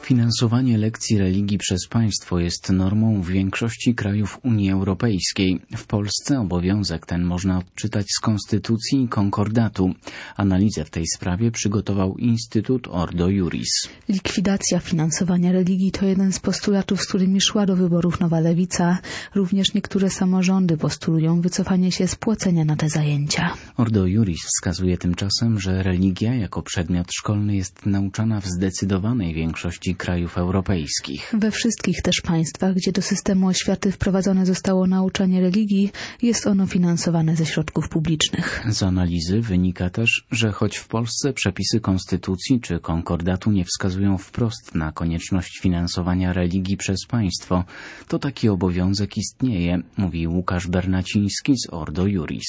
Finansowanie lekcji religii przez państwo jest normą w większości krajów Unii Europejskiej. W Polsce obowiązek ten można odczytać z Konstytucji i Konkordatu. Analizę w tej sprawie przygotował Instytut Ordo Iuris. Likwidacja finansowania religii to jeden z postulatów, z którymi szła do wyborów Nowa Lewica. Również niektóre samorządy postulują wycofanie się z płacenia na te zajęcia. Ordo Iuris wskazuje tymczasem, że religia jako przedmiot szkolny jest nauczana w zdecydowanej większości krajów europejskich. We wszystkich też państwach, gdzie do systemu oświaty wprowadzone zostało nauczanie religii, jest ono finansowane ze środków publicznych. Z analizy wynika też, że choć w Polsce przepisy Konstytucji czy Konkordatu nie wskazują wprost na konieczność finansowania religii przez państwo, to taki obowiązek istnieje, mówi Łukasz Bernaciński z Ordo Iuris.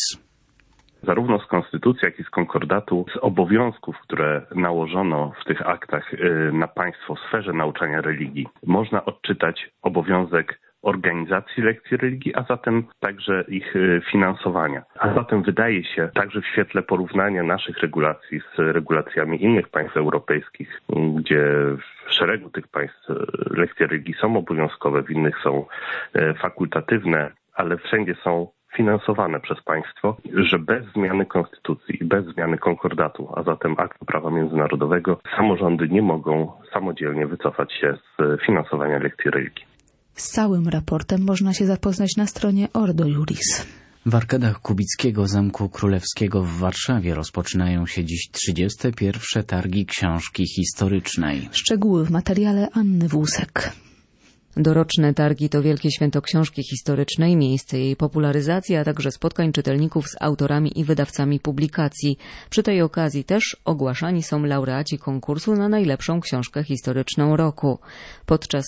Zarówno z Konstytucji, jak i z Konkordatu, z obowiązków, które nałożono w tych aktach na państwo w sferze nauczania religii, można odczytać obowiązek organizacji lekcji religii, a zatem także ich finansowania. A zatem wydaje się, także w świetle porównania naszych regulacji z regulacjami innych państw europejskich, gdzie w szeregu tych państw lekcje religii są obowiązkowe, w innych są fakultatywne, ale wszędzie są finansowane przez państwo, że bez zmiany konstytucji i bez zmiany konkordatu, a zatem aktu prawa międzynarodowego, samorządy nie mogą samodzielnie wycofać się z finansowania lekcji religii. Z całym raportem można się zapoznać na stronie Ordo Iuris. W arkadach Kubickiego Zamku Królewskiego w Warszawie rozpoczynają się dziś 31. targi książki historycznej. Szczegóły w materiale Anny Włusek. Doroczne targi to wielkie święto książki historycznej, miejsce jej popularyzacji, a także spotkań czytelników z autorami i wydawcami publikacji. Przy tej okazji też ogłaszani są laureaci konkursu na najlepszą książkę historyczną roku. Podczas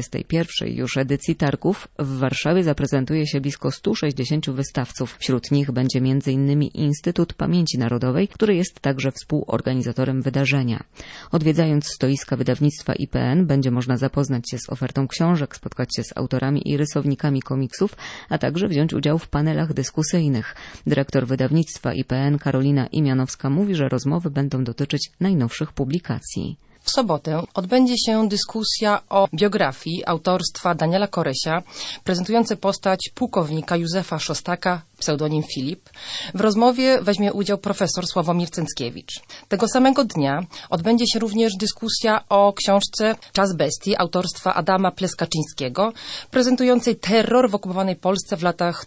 31. już edycji targów w Warszawie zaprezentuje się blisko 160 wystawców. Wśród nich będzie m.in. Instytut Pamięci Narodowej, który jest także współorganizatorem wydarzenia. Odwiedzając stoiska wydawnictwa IPN będzie można zapoznać się z ofertą książek, spotkać się z autorami i rysownikami komiksów, a także wziąć udział w panelach dyskusyjnych. Dyrektor wydawnictwa IPN Karolina Imianowska mówi, że rozmowy będą dotyczyć najnowszych publikacji. W sobotę odbędzie się dyskusja o biografii autorstwa Daniela Koresia, prezentujące postać pułkownika Józefa Szostaka, pseudonim Filip. W rozmowie weźmie udział profesor Sławomir Cęckiewicz. Tego samego dnia odbędzie się również dyskusja o książce Czas bestii autorstwa Adama Pleskaczyńskiego, prezentującej terror w okupowanej Polsce w latach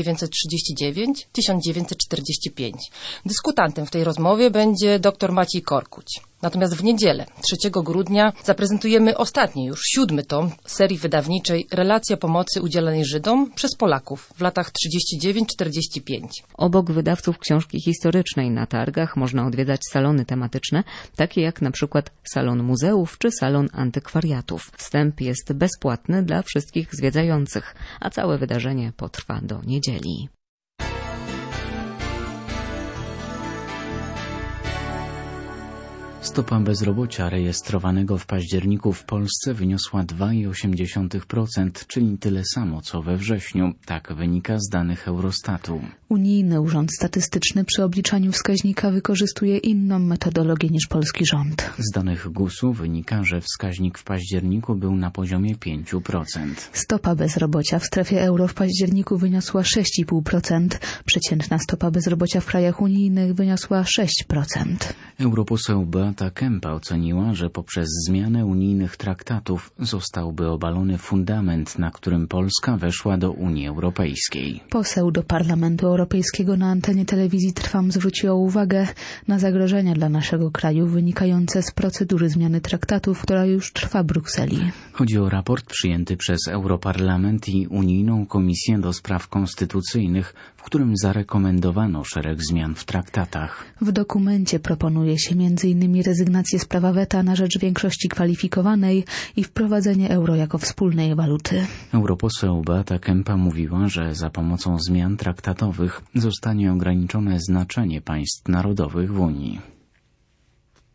1939-1945. Dyskutantem w tej rozmowie będzie dr Maciej Korkuć. Natomiast w niedzielę, 3 grudnia, zaprezentujemy ostatni, już 7. tom serii wydawniczej Relacja pomocy udzielanej Żydom przez Polaków w latach 39-45. Obok wydawców książki historycznej na targach można odwiedzać salony tematyczne, takie jak na przykład Salon Muzeów czy Salon Antykwariatów. Wstęp jest bezpłatny dla wszystkich zwiedzających, a całe wydarzenie potrwa do niedzieli. Stopa bezrobocia rejestrowanego w październiku w Polsce wyniosła 2,8%, czyli tyle samo co we wrześniu. Tak wynika z danych Eurostatu. Unijny Urząd Statystyczny przy obliczaniu wskaźnika wykorzystuje inną metodologię niż polski rząd. Z danych GUS-u wynika, że wskaźnik w październiku był na poziomie 5%. Stopa bezrobocia w strefie euro w październiku wyniosła 6,5%. Przeciętna stopa bezrobocia w krajach unijnych wyniosła 6%. Europoseł Beata Kempa oceniła, że poprzez zmianę unijnych traktatów zostałby obalony fundament, na którym Polska weszła do Unii Europejskiej. Poseł do Parlamentu Europejskiego na antenie telewizji Trwam zwróciła uwagę na zagrożenia dla naszego kraju wynikające z procedury zmiany traktatów, która już trwa w Brukseli. Chodzi o raport przyjęty przez Europarlament i Unijną Komisję do Spraw Konstytucyjnych, w którym zarekomendowano szereg zmian w traktatach. W dokumencie proponuje się m.in. rezygnację z prawa weta na rzecz większości kwalifikowanej i wprowadzenie euro jako wspólnej waluty. Europoseł Beata Kempa mówiła, że za pomocą zmian traktatowych zostanie ograniczone znaczenie państw narodowych w Unii.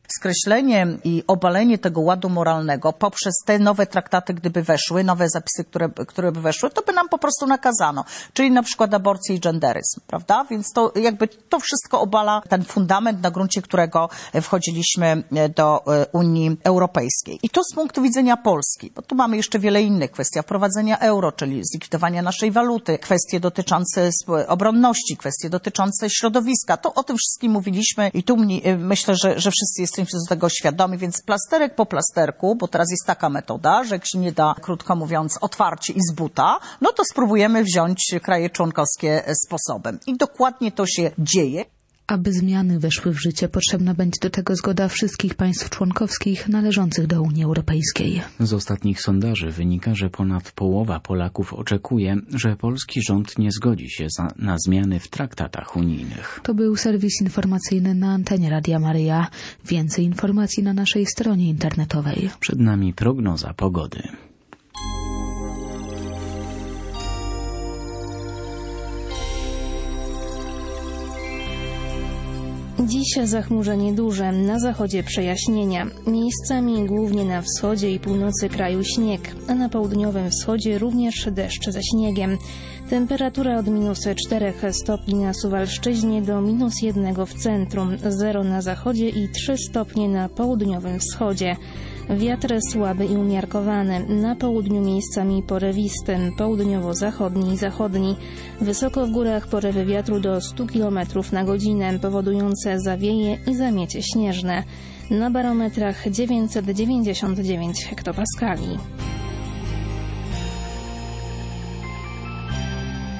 Skreślenie i obalenie tego ładu moralnego poprzez te nowe traktaty, gdyby weszły, nowe zapisy, które by weszły, to by nam po prostu nakazano. Czyli na przykład aborcję i genderyzm, prawda? Więc to jakby to wszystko obala ten fundament, na gruncie którego wchodziliśmy do Unii Europejskiej. I to z punktu widzenia Polski, bo tu mamy jeszcze wiele innych kwestii. Wprowadzenia euro, czyli zlikwidowania naszej waluty, kwestie dotyczące obronności, kwestie dotyczące środowiska. To o tym wszystkim mówiliśmy i tu myślę, że wszyscy jesteśmy do tego świadomi, więc plasterek po plasterku, bo teraz jest taka metoda, że jak się nie da, krótko mówiąc, otwarcie i z buta, no to spróbujemy wziąć kraje członkowskie sposobem. I dokładnie to się dzieje. Aby zmiany weszły w życie, potrzebna będzie do tego zgoda wszystkich państw członkowskich należących do Unii Europejskiej. Z ostatnich sondaży wynika, że ponad połowa Polaków oczekuje, że polski rząd nie zgodzi się na zmiany w traktatach unijnych. To był serwis informacyjny na antenie Radia Maryja. Więcej informacji na naszej stronie internetowej. Przed nami prognoza pogody. Dziś zachmurzenie duże, na zachodzie przejaśnienia. Miejscami głównie na wschodzie i północy kraju śnieg, a na południowym wschodzie również deszcz ze śniegiem. Temperatura od -4 stopni na Suwalszczyźnie do -1 w centrum, 0 na zachodzie i 3 stopnie na południowym wschodzie. Wiatr słaby i umiarkowany, na południu miejscami porywisty, południowo-zachodni i zachodni. Wysoko w górach porywy wiatru do 100 km na godzinę, powodujące zawieje i zamiecie śnieżne. Na barometrach 999 hektopaskali.